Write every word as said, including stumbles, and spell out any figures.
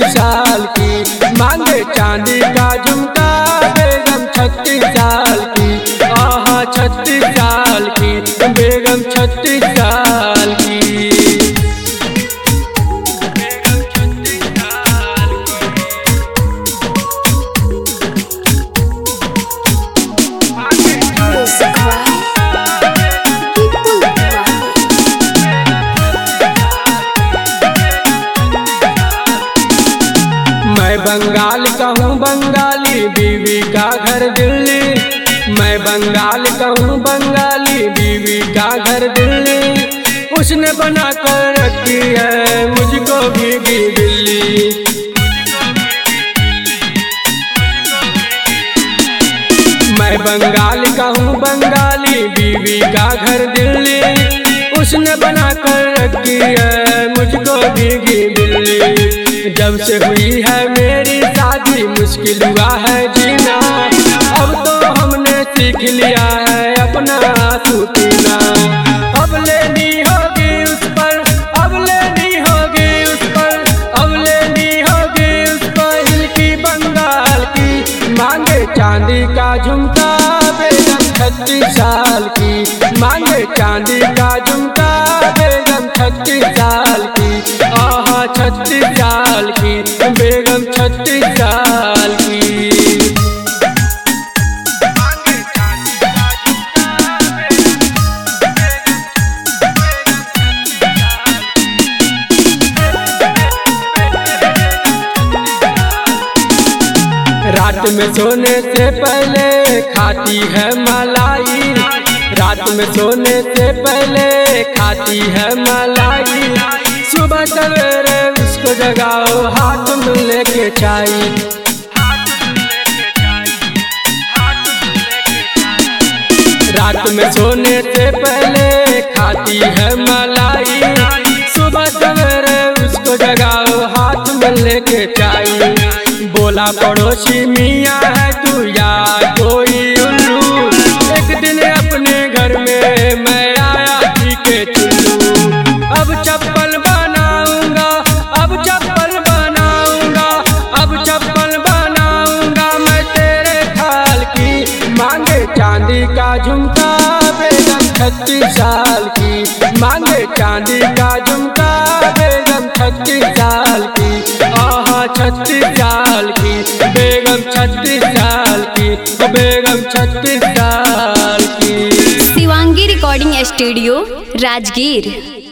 साल की। मांगे चांदी का झुमका बेगम छत्तीस साल की। आहा छत्तीस साल की बेगम छत्तीस साल की। मैं बंगाल का हूँ बंगाली बीवी का घर दिल्ली। मैं बंगाल का हूँ बंगाली बीवी का घर दिल्ली। उसने बना कर रखी है मुझको भीगी बिल्ली। मैं बंगाल का हूँ बंगाली बीवी का घर दिल्ली। उसने बना कर रखी है मुझको भीगी बिल्ली। जब से हुई है मेरी शादी मुश्किल हुआ है जीना। अब तो हमने सीख लिया है अपना आंसू पीना। अब लेनी होगी उस पर, अब लेनी होगी उस पर, अब लेनी होगी उस पर हिलकी बंगाल की। मांगे चांदी का झुमका बेगम छत्तीस साल की। मांगे चांदी का झुमका बेगम छत्तीस साल की। आहा छत्तीस साल की बेगम छत्तीस साल की। रात में सोने से पहले खाती है मलाई। रात में सोने से पहले खाती है मलाई। सुबह सवेरे उसको जगाओ हाथ में लेके चाय। रात में सोने से पहले खाती है मलाई। सुबह सवेरे उसको जगाओ हाथ में लेके चाय। बोला पड़ोसी मियाँ है तू या कोई उल्लू। एक दिन अपने घर में मैं आया थी के चुल्लू। अब चप्पल बनाऊंगा, अब चप्पल बनाऊंगा, अब चप्पल बनाऊंगा मैं तेरे खाल की। मांगे चांदी का झुमका बेगम छत्तीस साल की। मांगे चांदी का झुमका बेगम छत्तीस साल की। आहा छत्तीस साल की बेगम छत्तीस साल की बेगम छत्तीस साल की। Shivangi recording studio Rajgir.